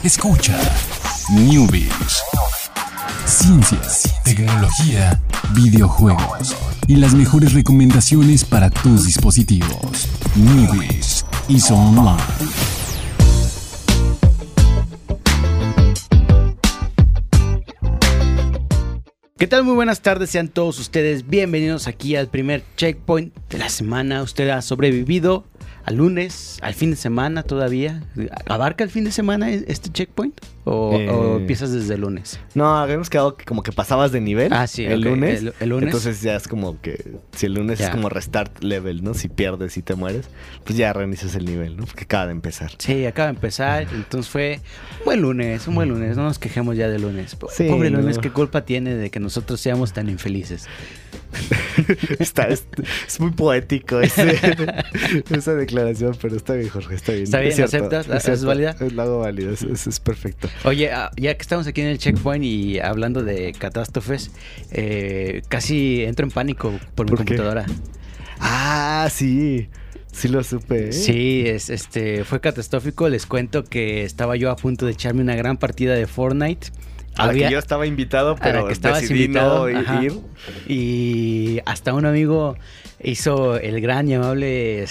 Escucha Newbies. Ciencias, tecnología, videojuegos y las mejores recomendaciones para tus dispositivos. Newbies is online. ¿Qué tal? Muy buenas tardes, sean todos ustedes bienvenidos aquí al primer checkpoint de la semana. Usted ha sobrevivido al lunes, al fin de semana todavía. ¿Abarca el fin de semana este checkpoint? ¿O empiezas desde el lunes? No, habíamos quedado que como que pasabas de nivel el lunes. El lunes. Entonces ya es como que si el lunes es como restart level, ¿no? Si pierdes y te mueres, pues ya reinicias el nivel, ¿no? Porque acaba de empezar. Sí, acaba de empezar. Entonces fue un buen lunes. No nos quejemos ya del lunes. Sí, pobre lunes, ¿qué culpa tiene de que nosotros seamos tan infelices? Es muy poético esa declaración, pero está bien, Jorge, está bien. ¿Está bien? Es cierto, ¿Aceptas? ¿Es válida? Lo hago válido, es perfecto. Oye, ya que estamos aquí en el checkpoint y hablando de catástrofes, casi entro en pánico por mi computadora. Ah, sí. Sí lo supe, ¿eh? Sí, fue catastrófico. Les cuento que estaba yo a punto de echarme una gran partida de Fortnite. A la que yo estaba invitado, pero decidí no ir. Y hasta un amigo hizo el gran y amable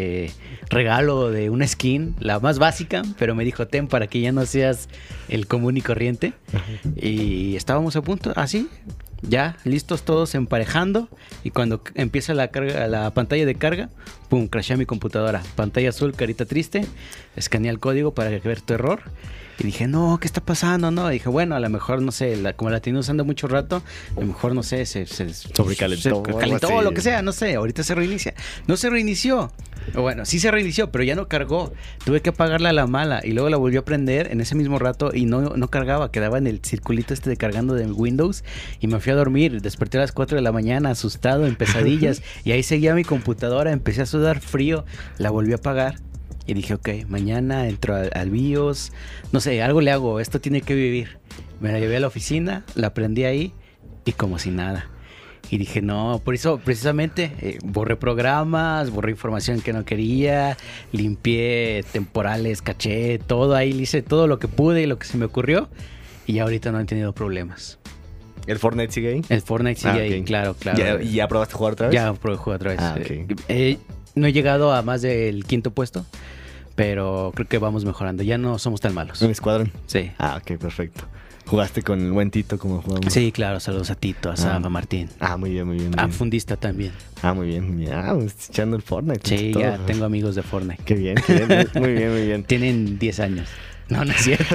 regalo de una skin, la más básica, pero me dijo, ten para que ya no seas el común y corriente. Y estábamos a punto, así, ya listos todos emparejando, y cuando empieza la pantalla de carga, pum, crashea mi computadora, pantalla azul, carita triste, escanea el código para ver tu error. Y dije, no, ¿qué está pasando? No, y dije, bueno, a lo mejor, no sé, como la tenía usando mucho rato, a lo mejor, no sé, se sobrecalentó. Se calentó o lo que sea, no sé, ahorita se reinicia. No se reinició. Bueno, sí se reinició, pero ya no cargó. Tuve que apagarla a la mala y luego la volvió a prender en ese mismo rato y no cargaba. Quedaba en el circulito de cargando de Windows y me fui a dormir. Desperté a las 4 de la mañana asustado, en pesadillas, y ahí seguía mi computadora, empecé a sudar frío, la volví a apagar. Y dije, ok, mañana entro al BIOS, no sé, algo le hago, esto tiene que vivir. Me la llevé a la oficina, la prendí ahí y como si nada. Y dije, no, por eso precisamente borré programas, borré información que no quería, limpié temporales, caché, todo ahí, hice todo lo que pude y lo que se me ocurrió. Y ahorita no he tenido problemas. ¿El Fortnite sigue ahí? El Fortnite sigue ahí, claro. ¿Y ya probaste jugar otra vez? Ya probé jugar otra vez. Okay. No he llegado a más del 5º puesto, pero creo que vamos mejorando. Ya no somos tan malos. ¿En escuadrón? Sí. Ok, perfecto. ¿Jugaste con el buen Tito como jugamos? Sí, claro. Saludos a Tito, a Sam, a Martín. Muy bien. A Fundista también. Muy bien. Echando el Fortnite. Sí, ya tengo amigos de Fortnite. Qué bien. Muy bien. Tienen 10 años. No es cierto.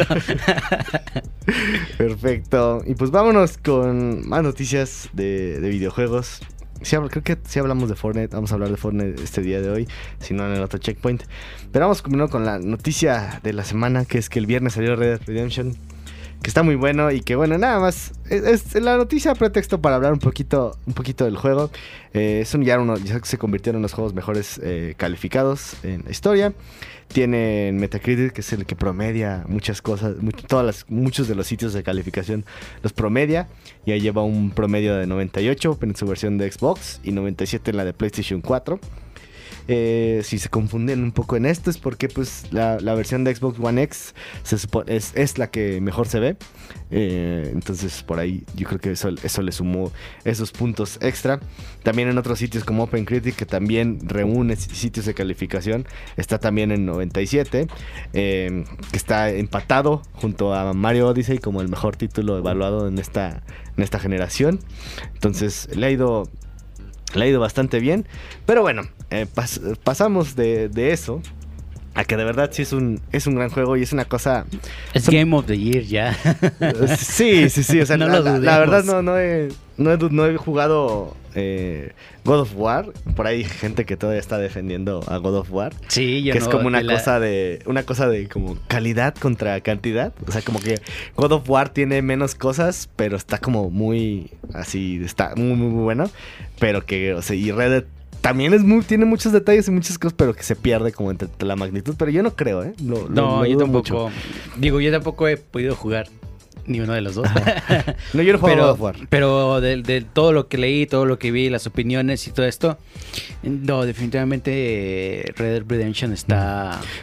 Perfecto. Y pues vámonos con más noticias de videojuegos. Creo que sí hablamos de Fortnite. Vamos a hablar de Fortnite este día de hoy, si no en el otro checkpoint. Pero vamos primero con la noticia de la semana, que es que el viernes salió Red Dead Redemption, que está muy bueno y que bueno, nada más es la noticia pretexto para hablar un poquito del juego. Ya se convirtió en uno de los juegos mejores calificados en la historia. Tiene Metacritic, que es el que promedia muchas cosas, muchos de los sitios de calificación los promedia. Y ahí lleva un promedio de 98 en su versión de Xbox y 97 en la de PlayStation 4. Si se confunden un poco en esto es porque pues la versión de Xbox One X es la que mejor se ve. Entonces por ahí yo creo que eso le sumó esos puntos extra. También en otros sitios como OpenCritic, que también reúne sitios de calificación, está también en 97, que está empatado junto a Mario Odyssey como el mejor título evaluado en esta generación. Entonces le ha ido bastante bien. Pero bueno, pasamos de eso a que de verdad sí es un gran juego y es una cosa... Es Game of the Year ya. Sí. O sea, no la verdad no he jugado God of War. Por ahí hay gente que todavía está defendiendo a God of War. Sí, que es como una cosa de como calidad contra cantidad. O sea, como que God of War tiene menos cosas, pero está como muy así, está muy muy bueno. Pero que, o sea, y Red Dead también tiene muchos detalles y muchas cosas, pero que se pierde como entre la magnitud. Pero yo no creo, No, yo tampoco. Mucho. Digo, yo tampoco he podido jugar ni uno de los dos. No, yo no juego God of War. Pero de todo lo que leí, todo lo que vi, las opiniones y todo esto, no, definitivamente Red Dead Redemption está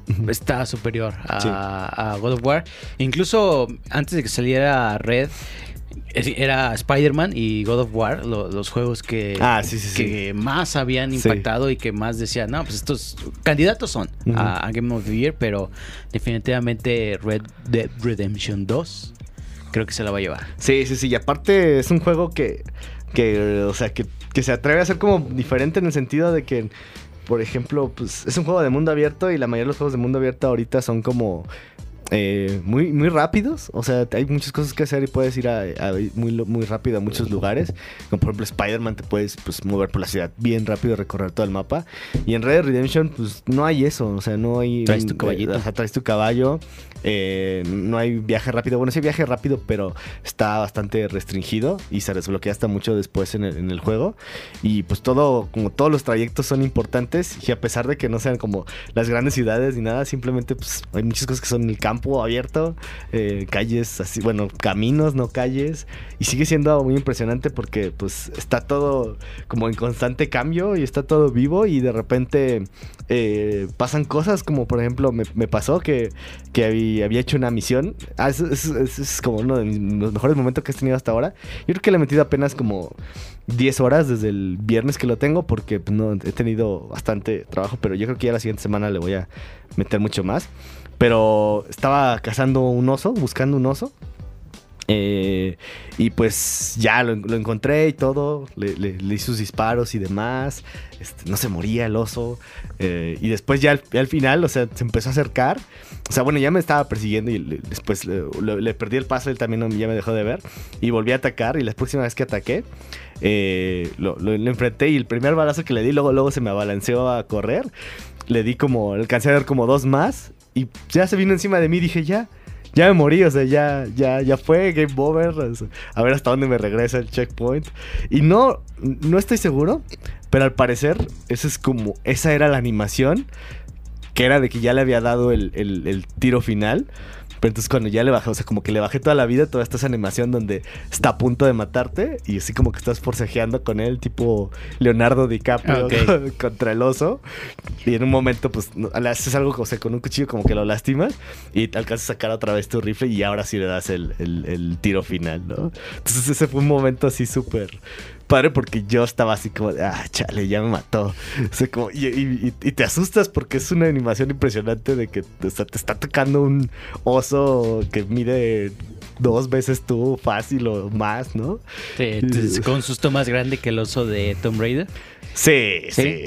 está superior a God of War. Incluso antes de que saliera Red, era Spider-Man y God of War los juegos que más habían impactado y que más decían, no, pues estos candidatos son a Game of the Year, pero definitivamente Red Dead Redemption 2 creo que se la va a llevar. Sí, y aparte es un juego que o sea, que se atreve a ser como diferente en el sentido de que, por ejemplo, pues es un juego de mundo abierto y la mayoría de los juegos de mundo abierto ahorita son como muy, muy rápidos. O sea, hay muchas cosas que hacer y puedes ir muy rápido a muchos lugares. Como por ejemplo Spider-Man, te puedes mover por la ciudad bien rápido y recorrer todo el mapa. Y en Red Dead Redemption pues no hay eso. O sea, no hay... Traes tu caballito. Traes tu caballo. No hay viaje rápido. Bueno, sí hay viaje rápido, pero está bastante restringido y se desbloquea hasta mucho después en el juego. Y pues como todos los trayectos son importantes, y a pesar de que no sean como las grandes ciudades ni nada, simplemente pues hay muchas cosas que son en el campo abierto, calles así, bueno, caminos, no calles, y sigue siendo muy impresionante porque pues está todo como en constante cambio y está todo vivo, y de repente pasan cosas como por ejemplo me pasó que había hecho una misión. Es como uno de los mejores momentos que he tenido hasta ahora. Yo creo que le he metido apenas como 10 horas desde el viernes que lo tengo, porque pues, no he tenido bastante trabajo, pero yo creo que ya la siguiente semana le voy a meter mucho más. Pero estaba cazando un oso, buscando un oso. Y pues ya lo encontré y todo. Le hice sus disparos y demás. No se moría el oso. Y después ya al final, o sea, se empezó a acercar. O sea, bueno, ya me estaba persiguiendo y después le perdí el paso. Él también ya me dejó de ver. Y volví a atacar. Y la próxima vez que ataqué, lo enfrenté. Y el primer balazo que le di, luego se me abalanceó a correr. Le di alcancé a dar como 2 más. Y ya se vino encima de mí. Dije, ya me morí, o sea, ya fue, game over. O sea, a ver hasta dónde me regresa el checkpoint. Y no estoy seguro, pero al parecer esa era la animación, que era de que ya le había dado el tiro final. Pero entonces cuando ya le bajé, o sea, como que le bajé toda la vida, toda esta animación donde está a punto de matarte y así como que estás forcejeando con él, tipo Leonardo DiCaprio contra el oso. Y en un momento, pues, le haces algo, o sea, con un cuchillo como que lo lastimas y te alcanzas a sacar otra vez tu rifle y ahora sí le das el tiro final, ¿no? Entonces ese fue un momento así súper padre, porque yo estaba así como de, chale, ya me mató. O sea, como, y te asustas porque es una animación impresionante de que, o sea, te está tocando un oso que mide 2 veces tú fácil o más, ¿no? Con un susto más grande que el oso de Tomb Raider. Sí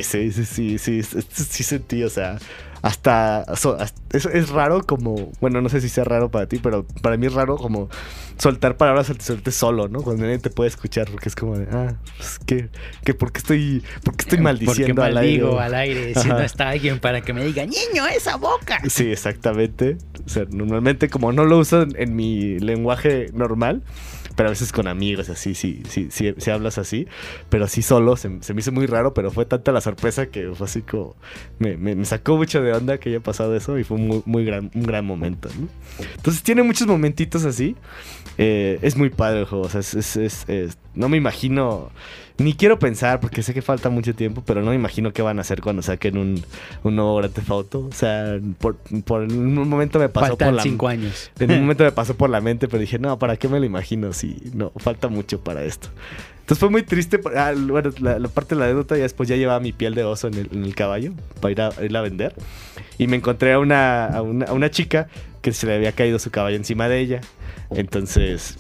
sentí, o sea, hasta es raro como, bueno, no sé si sea raro para ti, pero para mí es raro como soltar palabras sueltes solo, ¿no? Cuando nadie te puede escuchar, porque es como de, pues ¿por qué estoy maldiciendo porque maldigo al aire si no está alguien para que me diga, niño, esa boca? Sí, exactamente. O sea, normalmente como no lo uso en mi lenguaje normal, pero a veces con amigos así, sí hablas así, pero sí solo se me hizo muy raro, pero fue tanta la sorpresa que fue así como me sacó mucho de onda que haya pasado eso y fue un gran momento, ¿no? Entonces tiene muchos momentitos así. Es muy padre el juego, o sea, no me imagino, ni quiero pensar porque sé que falta mucho tiempo, pero no me imagino qué van a hacer cuando saquen un nuevo Grand Theft Auto. O sea, por un momento me pasó faltan 5 años. En un momento me pasó por la mente, pero dije, no, ¿para qué me lo imagino? Si no, falta mucho para esto. Entonces fue muy triste. Bueno, la parte de la anécdota, ya después ya llevaba mi piel de oso en el caballo para irla a vender. Y me encontré a una chica que se le había caído su caballo encima de ella. Entonces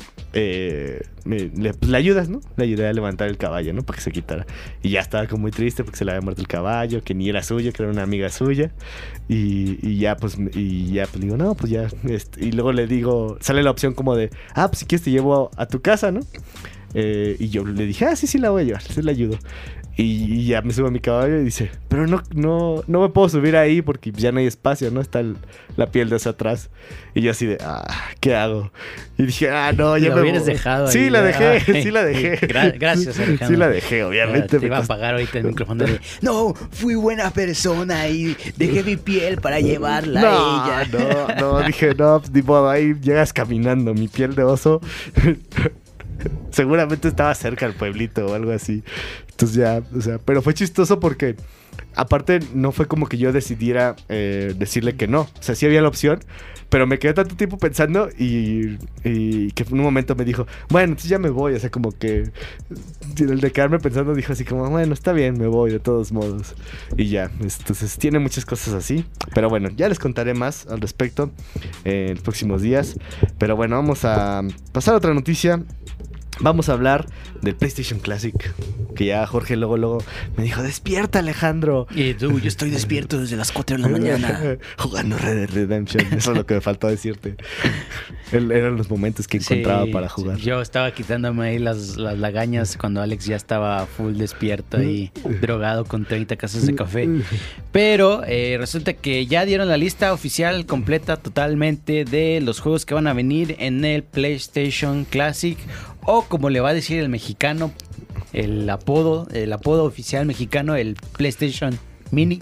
le ayudas, ¿no? Le ayudé a levantar el caballo, ¿no? Para que se quitara. Y ya estaba como muy triste porque se le había muerto el caballo, que ni era suyo, que era una amiga suya. Y ya pues digo, no, pues ya. Y luego le digo, sale la opción como de, pues si quieres te llevo a tu casa, ¿no? Y yo le dije, sí la voy a llevar, sí la ayudo. Y ya me subo a mi caballo y dice, pero no me puedo subir ahí porque ya no hay espacio, ¿no? Está la piel de hacia atrás. Y yo así de, ¿qué hago? Y dije, no, ya me hubieras dejado ahí. Sí, la dejé, sí la dejé. Gracias, Alejandro. Sí la dejé, obviamente. Te iba a apagar ahorita el micrófono de, no, fui buena persona y dejé mi piel para llevarla a ella. No, dije, no, tipo, ahí llegas caminando, mi piel de oso. Seguramente estaba cerca del pueblito o algo así. Entonces ya, o sea, pero fue chistoso porque aparte no fue como que yo decidiera decirle que no. O sea, sí había la opción, pero me quedé tanto tiempo pensando y que en un momento me dijo, bueno, entonces ya me voy. O sea, como que el de quedarme pensando dijo así como, bueno, está bien, me voy de todos modos. Y ya, entonces tiene muchas cosas así. Pero bueno, ya les contaré más al respecto en los próximos días. Pero bueno, vamos a pasar a otra noticia. Vamos a hablar del PlayStation Classic. Que ya Jorge luego me dijo, despierta, Alejandro. Y tú, yo estoy despierto desde las 4 de la mañana. Jugando Red Dead Redemption. Eso es lo que me faltó decirte. Eran los momentos que encontraba para jugar. Yo estaba quitándome ahí las lagañas cuando Alex ya estaba full despierto y drogado con 30 casas de café. Pero resulta que ya dieron la lista oficial completa totalmente de los juegos que van a venir en el PlayStation Classic, o como le va a decir el mexicano, el apodo oficial mexicano, el PlayStation Mini.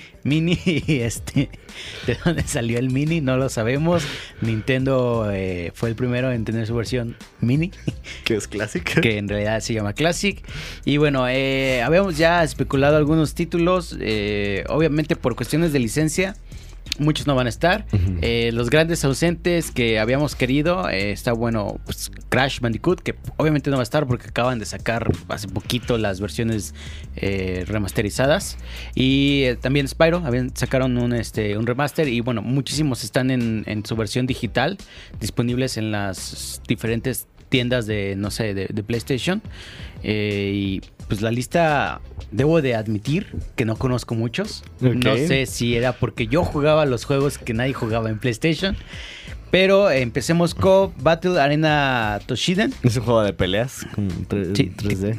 ¿De dónde salió el Mini? No lo sabemos. Nintendo fue el primero en tener su versión Mini, que es Classic, que en realidad se llama Classic. Y bueno, habíamos ya especulado algunos títulos, obviamente por cuestiones de licencia. Muchos no van a estar. Los grandes ausentes que habíamos querido, está bueno, pues Crash Bandicoot, que obviamente no va a estar porque acaban de sacar hace poquito las versiones remasterizadas. Y también Spyro, sacaron un remaster. Y bueno, muchísimos están en su versión digital, disponibles en las diferentes tiendas de PlayStation. Y pues la lista, debo de admitir que no conozco muchos. Okay. No sé si era porque yo jugaba los juegos que nadie jugaba en PlayStation. Pero empecemos con Battle Arena Toshiden. Es un juego de peleas con 3D.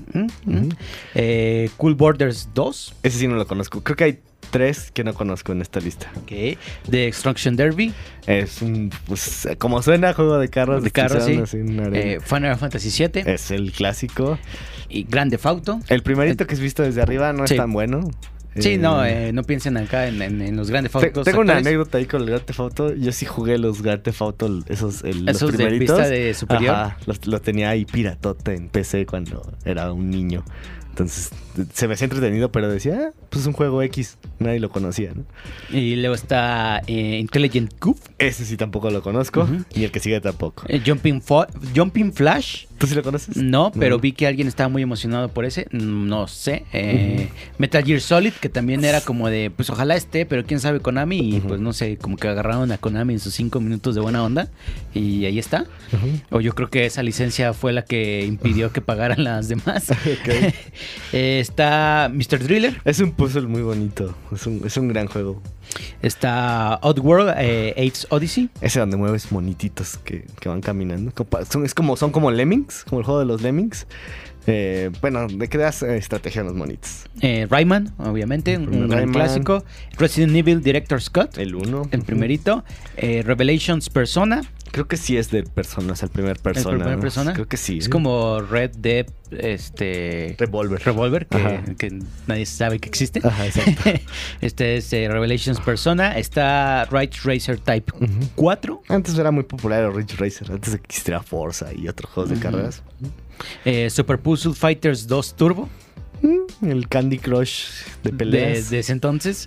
Cool Borders 2. Ese sí no lo conozco. Creo que hay 3 que no conozco en esta lista. Okay. The Extraction Derby. Es un, pues, como suena, juego de carros. De carros, sí. Así, Final Fantasy VII. Es el clásico. Y Grand Theft Auto. El primerito que has visto desde arriba no es tan bueno. Sí, no piensen acá en los Grand Theft Auto. Tengo una anécdota ahí con el Grand Theft Auto. Yo sí jugué los Grand Theft Auto, los primeritos. De vista de superior. Ajá, lo tenía ahí piratota en PC cuando era un niño. Entonces se me hacía entretenido, pero decía, pues es un juego X, nadie lo conocía, ¿no? Y luego está Intelligent Goof. Ese sí tampoco lo conozco, y el que sigue tampoco. Jumping Flash. ¿Tú sí lo conoces? No, pero vi que alguien estaba muy emocionado por ese, no sé. Metal Gear Solid, que también era como de, pues ojalá esté, pero quién sabe Konami, y pues no sé, como que agarraron a Konami en sus 5 minutos de buena onda, y ahí está. O yo creo que esa licencia fue la que impidió que pagaran las demás. Okay. Está Mr. Driller. Es un puzzle muy bonito. Es un gran juego. Está Oddworld, Abe's Odyssey. Ese donde mueves monititos que van caminando. Son como Lemmings, como el juego de los Lemmings. Bueno, de que das estrategia a los monitos. Rayman, obviamente, un gran clásico. Resident Evil Director's Cut. El 1. El primerito. Revelations Persona. Creo que sí es de Persona, es el primer Persona. ¿El primer Persona? Creo que sí. Es como Red Dead, Revolver, que nadie sabe que existe. Ajá, exacto. Este es Revelations Persona. Está Ridge Racer Type 4. Antes era muy popular el Ridge Racer, antes de que existiera Forza y otros juegos de carreras. Super Puzzle Fighters 2 Turbo. El Candy Crush de peleas. De ese entonces.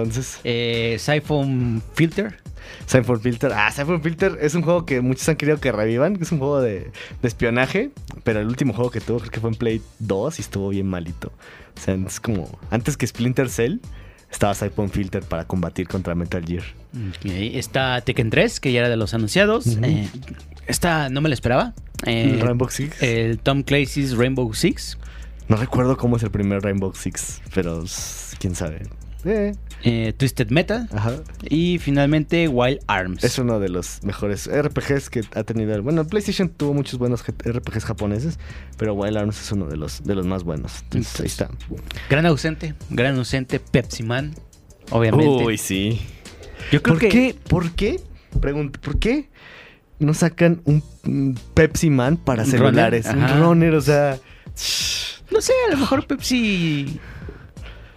Siphon Filter. Siphon Filter es un juego que muchos han querido que revivan, que es un juego de espionaje, pero el último juego que tuvo creo que fue en Play 2 y estuvo bien malito. O sea, es como antes que Splinter Cell estaba Siphon Filter para combatir contra Metal Gear. Okay. Está Tekken 3, que ya era de los anunciados. Esta no me la esperaba. Rainbow Six. El Tom Clancy's Rainbow Six. No recuerdo cómo es el primer Rainbow Six, pero quién sabe. Twisted Metal. Ajá. Y finalmente Wild Arms. Es uno de los mejores RPGs que ha tenido. Bueno, PlayStation tuvo muchos buenos RPGs japoneses, pero Wild Arms es uno de los más buenos. Entonces, ahí está. Gran ausente, Pepsi Man, obviamente. Uy, sí. Yo creo ¿Por qué? Pregunto, ¿por qué no sacan un Pepsi Man para celulares? Un runner, o sea... No sé, a lo mejor Pepsi...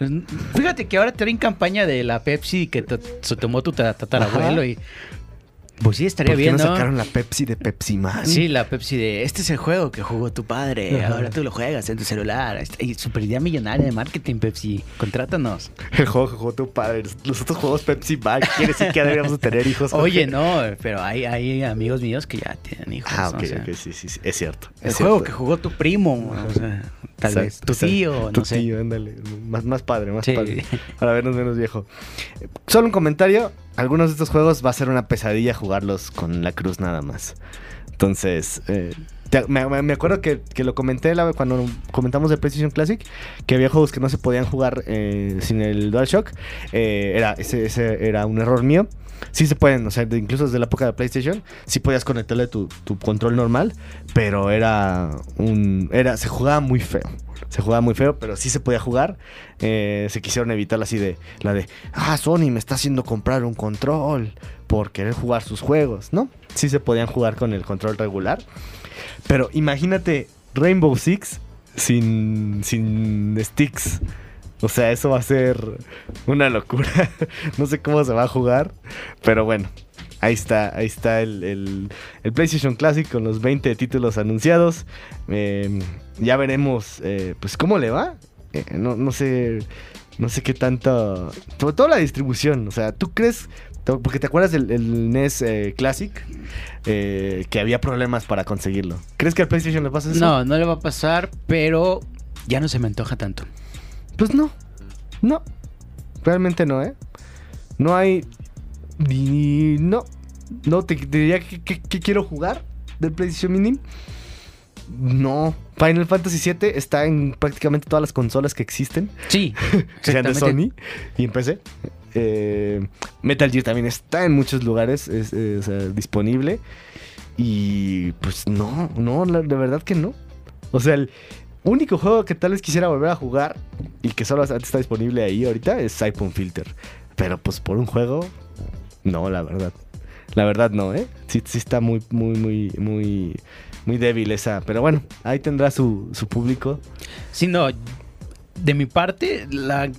Fíjate que ahora traen campaña de la Pepsi que se tomó tu tatarabuelo y... Pues sí, estaría ¿Por qué bien, no ¿no? sacaron la Pepsi de Pepsi Man? Sí, la Pepsi de este es el juego que jugó tu padre, Ajá. ahora tú lo juegas en tu celular. Y super idea millonaria de marketing, Pepsi. Contrátanos. El juego que jugó tu padre. Los otros juegos Pepsi Man. Quiere decir que deberíamos de tener hijos. Oye, no, pero hay amigos míos que ya tienen hijos. Ah, ok, o sea, ok, sí, es cierto. El es juego cierto. que jugó tu primo, o sea, tal Exacto, vez tu exacto. tío, Tu no sé. tío, ándale. Más padre, más Sí. padre. Para vernos menos viejo. Solo un comentario. Algunos de estos juegos va a ser una pesadilla jugarlos con la cruz nada más. Entonces, me acuerdo que lo comenté cuando comentamos de PlayStation Classic, que había juegos que no se podían jugar sin el DualShock. Ese era un error mío. Sí se pueden, o sea, incluso desde la época de PlayStation, sí podías conectarle tu control normal, pero se jugaba muy feo. Se jugaba muy feo, pero sí se podía jugar. Se quisieron evitar así Sony me está haciendo comprar un control por querer jugar sus juegos, ¿no? Sí se podían jugar con el control regular. Pero imagínate Rainbow Six sin sticks. O sea, eso va a ser una locura. No sé cómo se va a jugar, pero bueno. Ahí está el PlayStation Classic con los 20 títulos anunciados. Ya veremos pues cómo le va. No sé qué tanto... Sobre todo la distribución. O sea, ¿tú crees? Porque te acuerdas del NES Classic, que había problemas para conseguirlo. ¿Crees que al PlayStation le pasa eso? No le va a pasar, pero ya no se me antoja tanto. Pues no. Realmente no, ¿eh? No hay... No, te diría que quiero jugar del PlayStation Mini. No. Final Fantasy VII está en prácticamente todas las consolas que existen. Sí, Que sean de exactamente. Sony y en PC. Metal Gear también está en muchos lugares o sea, disponible. Y pues no, de verdad que no. O sea, el único juego que tal vez quisiera volver a jugar y que solo está disponible ahí ahorita es Siphon Filter. Pero pues por un juego, no, la verdad. La verdad no, ¿eh? Sí está muy débil esa. Pero bueno, ahí tendrá su público. Sí, no. De mi parte,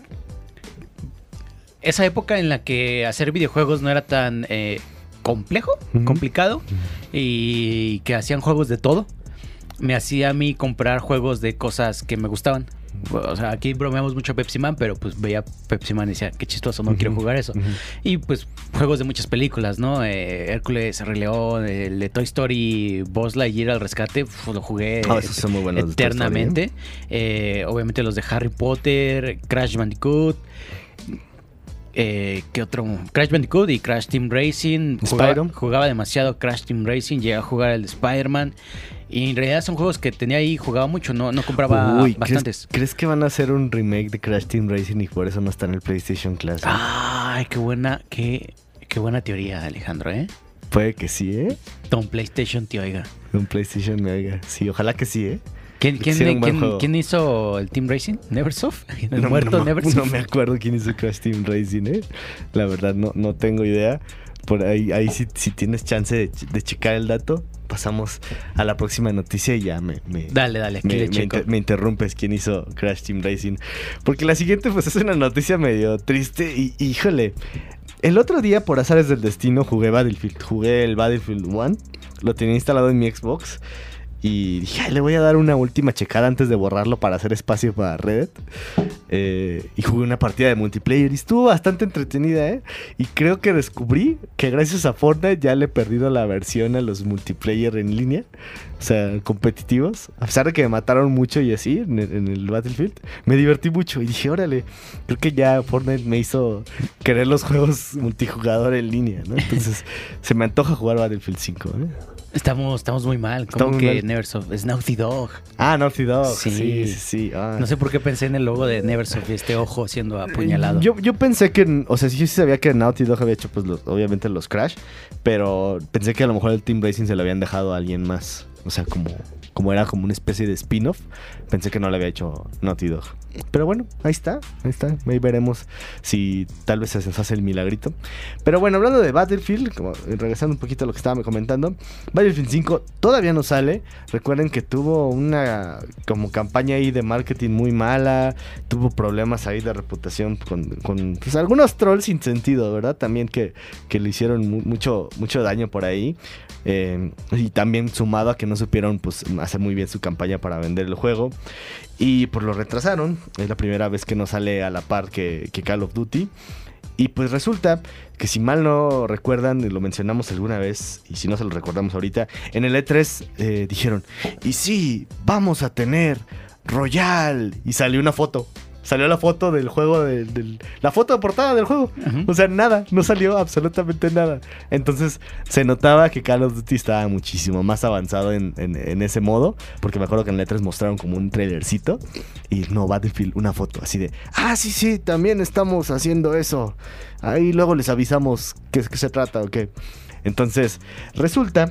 esa época en la que hacer videojuegos no era tan complejo, Ujú. complicado, y que hacían juegos de todo, me hacía a mí comprar juegos de cosas que me gustaban. O sea, aquí bromeamos mucho a Pepsi Man, pero pues veía Pepsi Man y decía, qué chistoso, no quiero jugar eso. Y pues juegos de muchas películas, ¿no? Hércules, Rey León, el de Toy Story, Buzz Lightyear al rescate, lo jugué Esos son muy buenos de Toy Story, eternamente. Obviamente los de Harry Potter, Crash Bandicoot. ¿Qué otro? Crash Bandicoot y Crash Team Racing. Jugaba demasiado Crash Team Racing, llegué a jugar el de Spider-Man. Y en realidad son juegos que tenía ahí y jugaba mucho, no compraba bastantes. ¿Crees que van a hacer un remake de Crash Team Racing y por eso no está en el PlayStation Classic? Ay, qué buena teoría, Alejandro, ¿eh? Puede que sí, ¿eh? Don PlayStation te oiga. Un PlayStation me oiga. Sí, ojalá que sí, ¿eh? ¿Quién hizo el Team Racing? ¿Neversoft? ¿El muerto Neversoft? No me acuerdo quién hizo Crash Team Racing, ¿eh? La verdad, no tengo idea. Por ahí si tienes chance de checar el dato, pasamos a la próxima noticia y ya Dale, aquí le checo. me interrumpes quién hizo Crash Team Racing. Porque la siguiente pues es una noticia medio triste y híjole. El otro día por azares del destino jugué el Battlefield 1. Lo tenía instalado en mi Xbox. Y dije, ay, le voy a dar una última checada antes de borrarlo para hacer espacio para Reddit. Y jugué una partida de multiplayer y estuvo bastante entretenida, ¿eh? Y creo que descubrí que gracias a Fortnite ya le he perdido la versión a los multiplayer en línea. O sea, competitivos. A pesar de que me mataron mucho y así en el Battlefield, me divertí mucho. Y dije, órale, creo que ya Fortnite me hizo querer los juegos multijugador en línea, ¿no? Entonces, se me antoja jugar Battlefield 5, ¿eh? Estamos muy mal. ¿Cómo que Neversoft? Es Naughty Dog. Ah, Naughty Dog. Sí. Sí. Ah. No sé por qué pensé en el logo de Neversoft y este ojo siendo apuñalado. Yo pensé que, o sea, sí sabía que Naughty Dog había hecho, pues, obviamente los Crash, pero pensé que a lo mejor el Team Racing se lo habían dejado a alguien más. O sea, como era como una especie de spin-off. Pensé que no lo había hecho Naughty Dog. Pero bueno, ahí está. Ahí veremos si tal vez se nos hace el milagrito. Pero bueno, hablando de Battlefield, como regresando un poquito a lo que estaba comentando, Battlefield 5 todavía no sale. Recuerden que tuvo una como campaña ahí de marketing muy mala. Tuvo problemas ahí de reputación con pues, algunos trolls sin sentido, ¿verdad? También que le hicieron mucho daño por ahí. Y también sumado a que no supieron pues hacer muy bien su campaña para vender el juego. Y pues lo retrasaron. Es la primera vez que no sale a la par que Call of Duty. Y pues resulta que si mal no recuerdan, lo mencionamos alguna vez, y si no se lo recordamos ahorita, en el E3 dijeron, y sí, vamos a tener Royal. Y salió una foto. Salió la foto del juego, la foto de portada del juego. Uh-huh. O sea, nada, no salió absolutamente nada. Entonces se notaba que Call of Duty estaba muchísimo más avanzado en ese modo. Porque me acuerdo que en el E3 mostraron como un trailercito. Y no, Battlefield, una foto así de, sí, también estamos haciendo eso. Ahí luego les avisamos qué se trata o qué. Entonces, resulta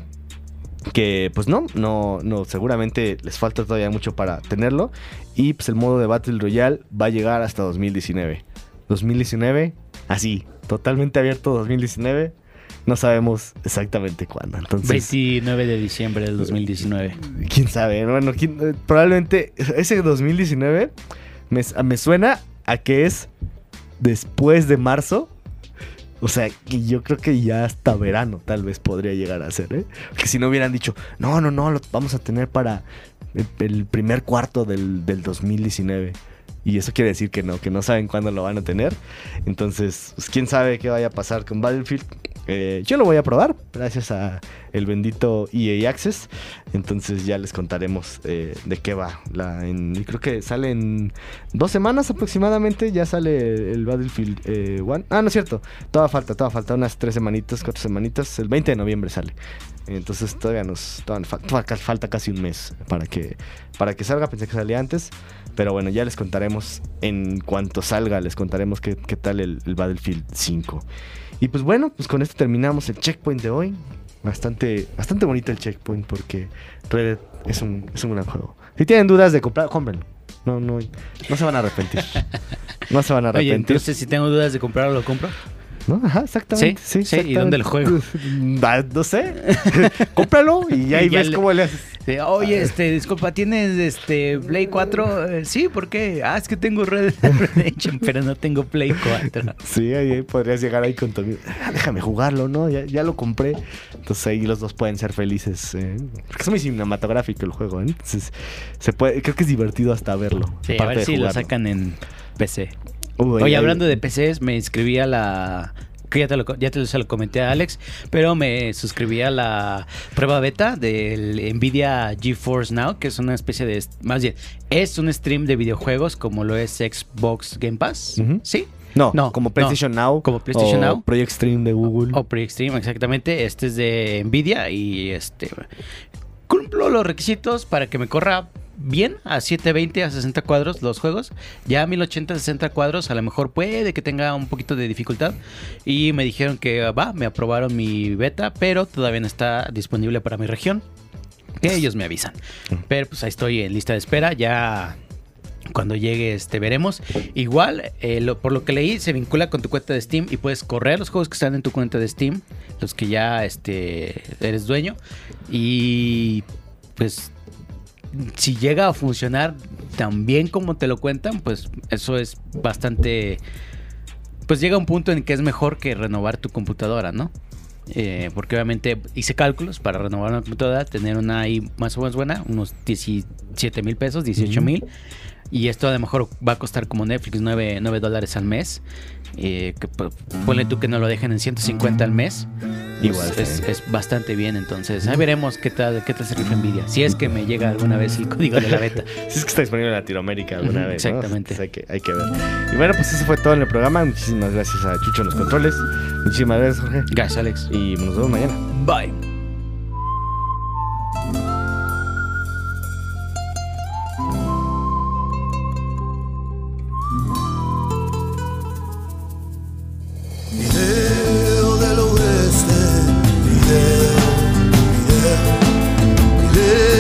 que pues no, seguramente les falta todavía mucho para tenerlo. Y pues el modo de Battle Royale va a llegar hasta 2019. 2019, así, totalmente abierto 2019. No sabemos exactamente cuándo. Entonces, 29 de diciembre del 2019. ¿Quién sabe? Bueno, probablemente ese 2019 me suena a que es después de marzo. O sea, que yo creo que ya hasta verano tal vez podría llegar a ser, ¿eh? Porque si no hubieran dicho, no, lo vamos a tener para el primer cuarto del 2019. Y eso quiere decir que no saben cuándo lo van a tener. Entonces, pues, quién sabe qué vaya a pasar con Battlefield. Yo lo voy a probar gracias a el bendito EA Access. Entonces ya les contaremos de qué va. Creo que sale en 2 semanas aproximadamente. Ya sale el Battlefield 1. No es cierto. Todavía falta unas 3 semanitas, 4 semanitas. El 20 de noviembre sale. Entonces todavía falta casi un mes para que salga. Pensé que salía antes. Pero bueno, ya les contaremos en cuanto salga. Les contaremos qué tal el Battlefield 5. Y pues bueno, pues con esto terminamos el checkpoint de hoy. Bastante bonito el checkpoint porque Red Dead es un gran juego. Si tienen dudas de comprar, cómprenlo. No se van a arrepentir. No se van a arrepentir. Oye, entonces si tengo dudas de comprarlo, ¿lo compro? ¿No? Ajá, exactamente. Sí, exactamente. ¿Y dónde lo juego? No sé. Cómpralo y ahí ves cómo le haces. Oye, disculpa, ¿tienes Play 4? Sí, ¿por qué? Es que tengo Red Dead Redemption, pero no tengo Play 4. Sí, ahí podrías llegar ahí con tu amigo. Déjame jugarlo, ¿no? Ya lo compré. Entonces ahí los dos pueden ser felices. Porque es muy cinematográfico el juego, ¿eh? Entonces se puede, creo que es divertido hasta verlo. Sí, a ver si lo sacan en PC. Oye, hablando de PCs, me inscribí a la... Que se lo comenté a Alex, pero me suscribí a la prueba beta del Nvidia GeForce Now, que es una especie de... Más bien, es un stream de videojuegos como lo es Xbox Game Pass. Uh-huh. ¿Sí? No, como PlayStation Now. Como PlayStation Now. Project Stream de Google. O Project Stream, exactamente. Este es de Nvidia y cumplo los requisitos para que me corra bien a 720 a 60 cuadros los juegos. Ya a 1080 a 60 cuadros a lo mejor puede que tenga un poquito de dificultad. Y me dijeron que me aprobaron mi beta, pero todavía no está disponible para mi región. Que ellos me avisan. Pero pues ahí estoy en lista de espera. Ya cuando llegue veremos. Igual, por lo que leí, se vincula con tu cuenta de Steam y puedes correr los juegos que están en tu cuenta de Steam, los que ya eres dueño. Y pues si llega a funcionar tan bien como te lo cuentan, pues eso es bastante... Pues llega un punto en que es mejor que renovar tu computadora, ¿no? Porque obviamente hice cálculos para renovar una computadora, tener una ahí más o menos buena, unos 17 mil pesos, 18 mil. Y esto a lo mejor va a costar como Netflix, $9 al mes. Ponle tú que no lo dejen en 150 al mes. Igual es bastante bien. Entonces ahí veremos qué tal se rifa Nvidia. Si es que me llega alguna vez el código de la beta. Si es que está disponible en Latinoamérica alguna vez, exactamente, ¿no? Entonces hay que ver. Y bueno, pues eso fue todo en el programa. Muchísimas gracias a Chucho en los controles. Muchísimas gracias, Jorge. Gracias, Alex. Y nos vemos mañana. Bye. Video del oeste, video, video, video.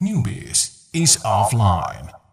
Newbies is offline.